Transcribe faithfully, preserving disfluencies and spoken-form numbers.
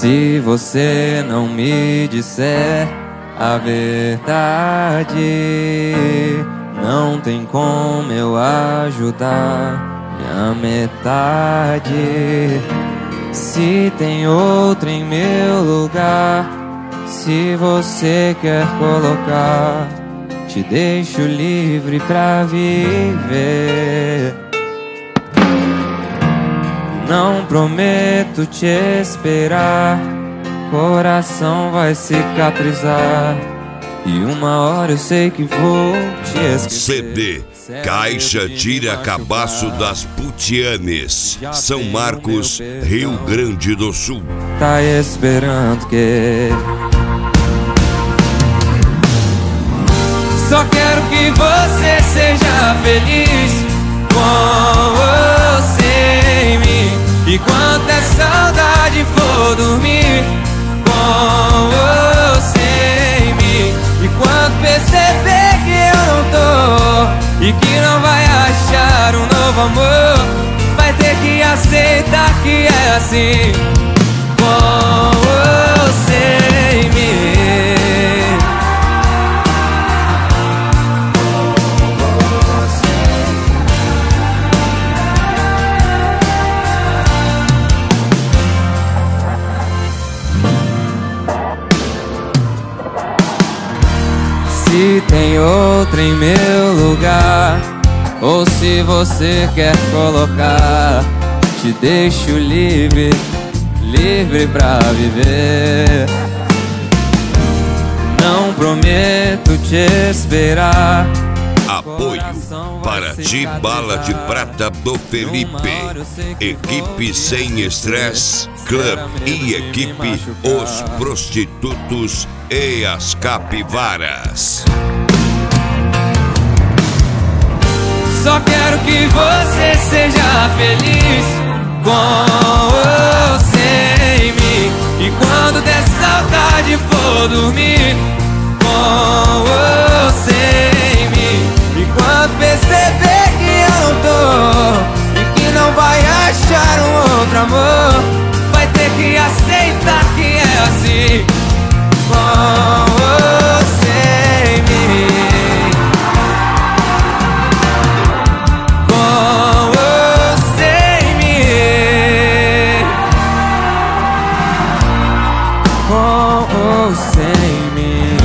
Se você não me disser a verdade, não tem como eu ajudar minha metade. Se tem outro em meu lugar, se você quer colocar, te deixo livre pra viver. Não prometo te esperar, coração vai cicatrizar, e uma hora eu sei que vou te esquecer. C D Caixa Tira Cabaço das Putianes, São Marcos, Rio Grande do Sul. Tá esperando que... Só quero que você seja feliz com você em mim. E quando a saudade for dormir com você em mim, e quando perceber que eu não tô e que não vai achar um novo amor, vai ter que aceitar que é assim com você em mim. Se tem outro em meu lugar, ou se você quer colocar, te deixo livre, livre pra viver. Não prometo te esperar. Apoio para Ti Bala de Prata do Felipe, equipe Sem Estresse Club e equipe Os Prostitutos e as Capivaras. Só quero que você seja feliz com você em mim. E quando der saudade for dormir com você em mim. E quando perceber que eu não tô e que não vai achar um outro amor, vai ter que aceitar que é assim com você em mim. Com você em mim. Com você em mim.